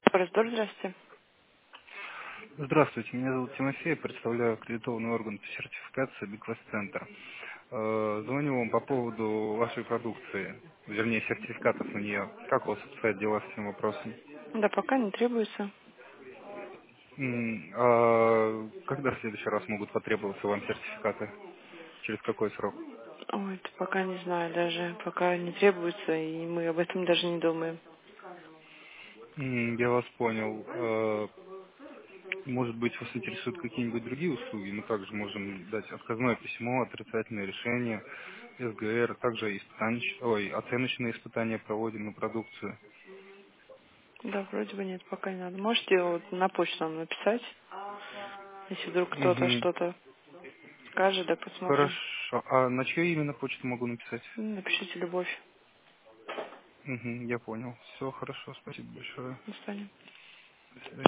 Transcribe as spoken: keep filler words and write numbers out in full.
Раздор, здравствуйте. Здравствуйте, меня зовут Тимофей, представляю аккредитованный орган по сертификации Биквест Центр. Э, Звоню вам по поводу вашей продукции, вернее сертификатов на нее. Как у вас обстоят дела с этим вопросом? Да, пока не требуется. М, а когда в следующий раз могут потребоваться вам сертификаты? Через какой срок? Ой, это пока не знаю даже. Пока не требуется, и мы об этом даже не думаем. М, Я вас понял. Э, Может быть, вас интересуют какие-нибудь другие услуги? Мы также можем дать отказное письмо, отрицательное решение, эс гэ эр, также испытанч- ой, оценочные испытания проводим на продукцию. Да, вроде бы нет, пока не надо. Можете вот на почту нам написать, если вдруг кто-то Мгм. что-то скажет, да посмотрим. Хорошо. А на чью именно почту могу написать? Ну, напишите любовь. Мгм, я понял. Все хорошо, спасибо большое. До свидания. До свидания.